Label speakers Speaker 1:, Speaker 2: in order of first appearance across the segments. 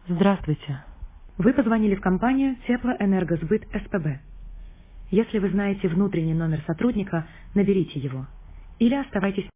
Speaker 1: Здравствуйте. Вы позвонили в компанию Теплоэнергосбыт СПБ. Если вы знаете внутренний номер сотрудника, наберите его. Или оставайтесь.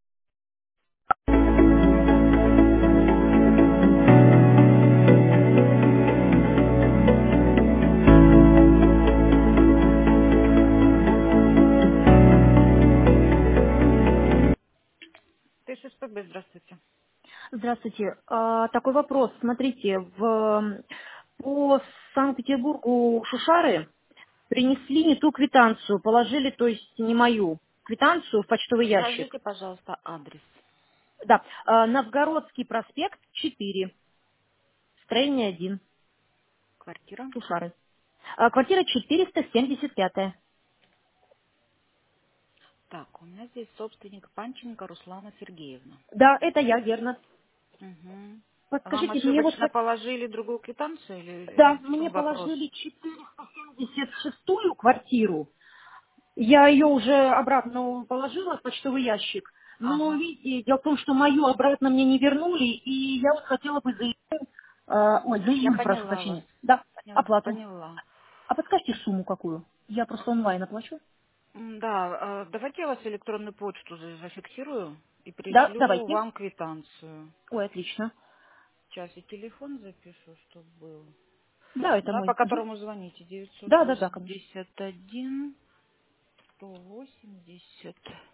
Speaker 1: ТССПБ, здравствуйте.
Speaker 2: Здравствуйте. Такой вопрос. Смотрите, по Санкт-Петербургу Шушары принесли не ту квитанцию, положили, то есть не мою квитанцию в почтовый ящик.
Speaker 1: Скажите, пожалуйста, адрес.
Speaker 2: Да, Новгородский проспект 4, строение 1,
Speaker 1: Квартира.
Speaker 2: Шушары. Квартира 475.
Speaker 1: Так, у меня здесь собственник Панченко Руслана Сергеевна.
Speaker 2: Да, это я, верно.
Speaker 1: Угу. Вам
Speaker 2: Подскажите, мне вот
Speaker 1: ошибочно положили другую квитанцию или
Speaker 2: да,
Speaker 1: в
Speaker 2: мне
Speaker 1: чем вопрос?
Speaker 2: положили 476-ю квартиру. Я ее уже обратно положила в почтовый ящик. Но,
Speaker 1: Ага,
Speaker 2: видите, дело в том, что мою обратно мне не вернули, и я вот хотела бы за за
Speaker 1: я
Speaker 2: июль, прошу
Speaker 1: поняла вас.
Speaker 2: прощения. Да,
Speaker 1: Поняла.
Speaker 2: оплату.
Speaker 1: Поняла.
Speaker 2: А подскажите сумму какую? Я просто онлайн оплачу.
Speaker 1: Да, давайте я вас электронную почту зафиксирую и
Speaker 2: Да,
Speaker 1: пришлю
Speaker 2: давайте.
Speaker 1: вам квитанцию.
Speaker 2: Ой, отлично.
Speaker 1: Сейчас я телефон запишу, чтобы был.
Speaker 2: Да, это
Speaker 1: Да, по
Speaker 2: мой. Мгм.
Speaker 1: которому звоните.
Speaker 2: Да, да, да, конечно.
Speaker 1: 981 180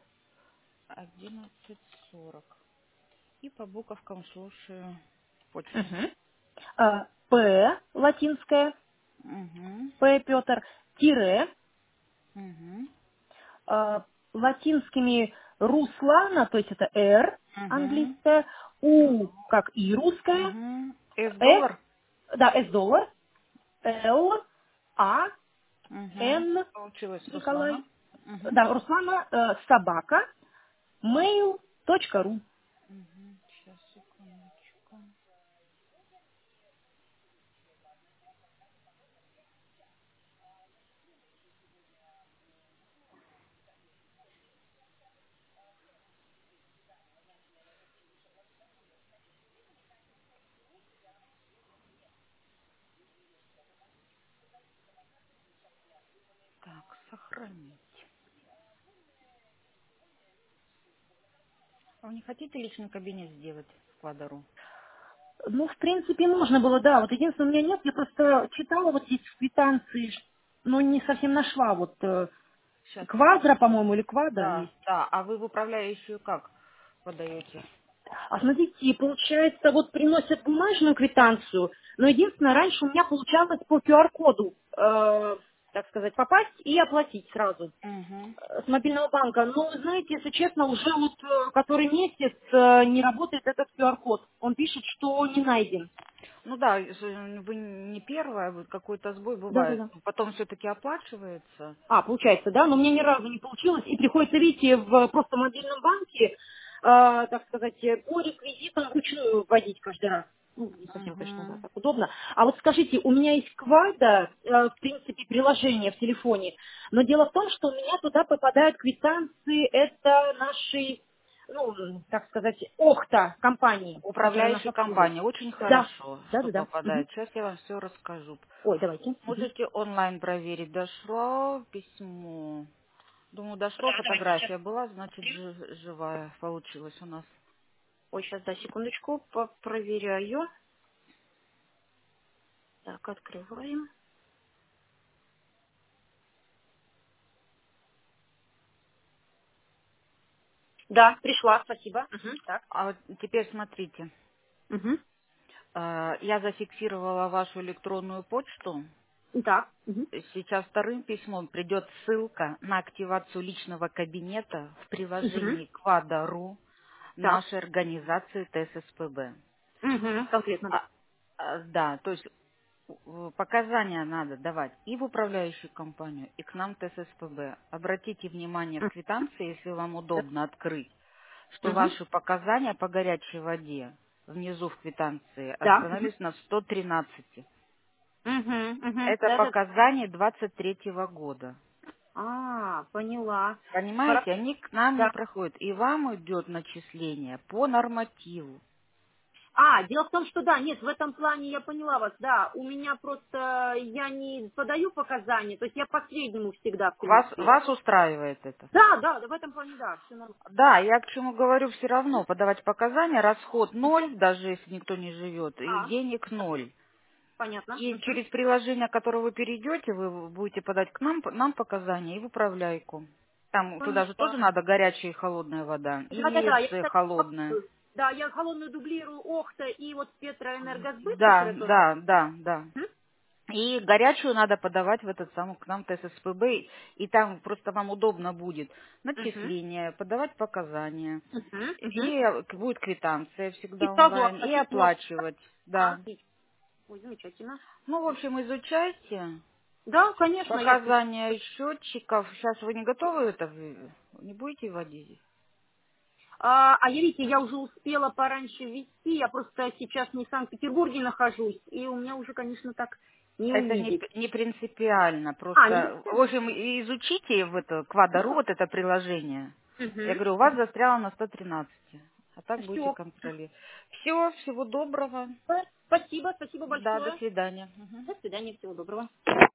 Speaker 1: 1140. И по буковкам слушаю почту.
Speaker 2: Мгм. П, латинская,
Speaker 1: Угу.
Speaker 2: П, Петр, тире,
Speaker 1: Угу.
Speaker 2: латинскими Руслана, то есть это Р
Speaker 1: Угу.
Speaker 2: английская, У как и русская,
Speaker 1: Угу. S
Speaker 2: Э,
Speaker 1: доллар?
Speaker 2: да, С доллар, Л, А,
Speaker 1: Угу.
Speaker 2: Н,
Speaker 1: Получилось, Руслана.
Speaker 2: Николай,
Speaker 1: Угу.
Speaker 2: да, Руслана, собака, mail.ru.
Speaker 1: Угу. Сейчас, секундочку. Так, сохранить. А вы не хотите личный кабинет сделать в Квадару?
Speaker 2: Ну, в принципе, можно было, да. Вот единственное, у меня нет, я просто читала вот здесь в квитанции, но не совсем нашла. Вот
Speaker 1: Сейчас.
Speaker 2: квадро, по-моему, или квадро
Speaker 1: Да,
Speaker 2: есть.
Speaker 1: да. А вы в управляющую как подаете?
Speaker 2: А смотрите, получается, вот приносят бумажную квитанцию, но единственное, раньше у меня получалось по QR-коду, так сказать, попасть и оплатить сразу
Speaker 1: Угу.
Speaker 2: с мобильного банка. Но, вы знаете, если честно, уже вот который месяц не работает этот QR-код. Он пишет, что не найден.
Speaker 1: Ну да, вы не первая, вот какой-то сбой бывает.
Speaker 2: Да-да-да.
Speaker 1: Потом все-таки оплачивается.
Speaker 2: Получается, да, но мне ни разу не получилось, и приходится, видите, в просто мобильном банке, так сказать, по реквизитам вручную вводить каждый раз. Ну, не совсем, конечно, да,
Speaker 1: Угу.
Speaker 2: так удобно. А вот скажите, у меня есть Квада, в принципе, приложение в телефоне, но дело в том, что у меня туда попадают квитанции, это нашей, ну, так сказать, Охта компании, которая нас
Speaker 1: Управляющая
Speaker 2: обслуживает.
Speaker 1: компания. Очень
Speaker 2: Да,
Speaker 1: хорошо, что
Speaker 2: да-да-да. Мгм.
Speaker 1: попадает. Сейчас я вам все расскажу.
Speaker 2: Ой, давайте. Мгм.
Speaker 1: Можете онлайн проверить. Дошло письмо. Думаю,
Speaker 2: Да,
Speaker 1: дошло,
Speaker 2: давайте сейчас.
Speaker 1: фотография была, значит, живая получилась у нас.
Speaker 2: Ой, сейчас, да, секундочку, проверяю. Так, открываем. Да, пришла, спасибо. Мгм, так.
Speaker 1: А вот теперь смотрите.
Speaker 2: Мгм.
Speaker 1: Я зафиксировала вашу электронную почту.
Speaker 2: Так. Мгм.
Speaker 1: Сейчас вторым письмом придет ссылка на активацию личного кабинета в
Speaker 2: Мгм.
Speaker 1: приложении Квада.ру
Speaker 2: Так.
Speaker 1: нашей организации ТССПБ.
Speaker 2: Угу. Конкретно, да.
Speaker 1: Да, то есть показания надо давать и в управляющую компанию, и к нам ТССПБ. Обратите внимание в
Speaker 2: М,
Speaker 1: квитанции, если вам
Speaker 2: Да.
Speaker 1: удобно открыть, что
Speaker 2: Мгм.
Speaker 1: ваши показания по горячей воде внизу в квитанции
Speaker 2: Да. Мгм.
Speaker 1: остановились на 113.
Speaker 2: Мгм. Мгм.
Speaker 1: Это
Speaker 2: Да, да.
Speaker 1: показания 23 года.
Speaker 2: Поняла.
Speaker 1: Понимаете,
Speaker 2: Хорошо.
Speaker 1: они к нам не
Speaker 2: Да.
Speaker 1: проходят. И вам идет начисление по нормативу.
Speaker 2: Дело в том, что да, нет, в этом плане я поняла вас, да, у меня просто, я не подаю показания, то есть я по среднему всегда, в принципе.
Speaker 3: Вас устраивает это?
Speaker 2: Да, да, да, в этом плане, да, все нормально.
Speaker 3: Да, я к чему говорю, все равно подавать показания, расход ноль, даже если никто не живет, и денег ноль.
Speaker 2: Понятно.
Speaker 3: И через приложение, которое вы перейдете, вы будете подать к нам показания и в управляйку. Там туда же тоже
Speaker 2: Поняла.
Speaker 3: надо горячая и холодная вода.
Speaker 2: Да-да-да, я,
Speaker 3: Имеется
Speaker 2: кстати,
Speaker 3: холодная.
Speaker 2: да, я холодную дублирую Охта и вот Петроэнергосбыт,
Speaker 3: Да,
Speaker 2: который тоже.
Speaker 3: да, да, да.
Speaker 2: Мгм.
Speaker 3: И горячую надо подавать в этот самый к нам ТССПБ, и там просто вам удобно будет
Speaker 2: Мгм.
Speaker 3: начисление, подавать показания,
Speaker 2: Мгм. Мгм.
Speaker 3: и будет квитанция
Speaker 2: И
Speaker 3: всегда
Speaker 2: сразу
Speaker 3: онлайн, и
Speaker 2: оплатить можно.
Speaker 3: оплачивать, да.
Speaker 2: Отлично. Ой, замечательно.
Speaker 3: Ну, в общем, изучайте
Speaker 2: Да, конечно, я...
Speaker 3: показания счетчиков. Сейчас вы не готовы это, не будете вводить?
Speaker 2: Я, видите, я уже успела пораньше ввести, я просто сейчас не в Санкт-Петербурге нахожусь, и у меня уже, конечно, так не
Speaker 3: Это не,
Speaker 2: увидеть.
Speaker 3: не принципиально,
Speaker 2: Не
Speaker 3: просто, в
Speaker 2: знаю.
Speaker 3: общем, изучите в это Квадару, вот это приложение. Я говорю, у вас
Speaker 2: Угу.
Speaker 3: застряло на 113, а так будете
Speaker 2: Все.
Speaker 3: контролировать. Все, всего доброго.
Speaker 2: Спасибо, спасибо
Speaker 3: Да, до
Speaker 2: большое.
Speaker 3: свидания. Мгм.
Speaker 2: До свидания, всего доброго.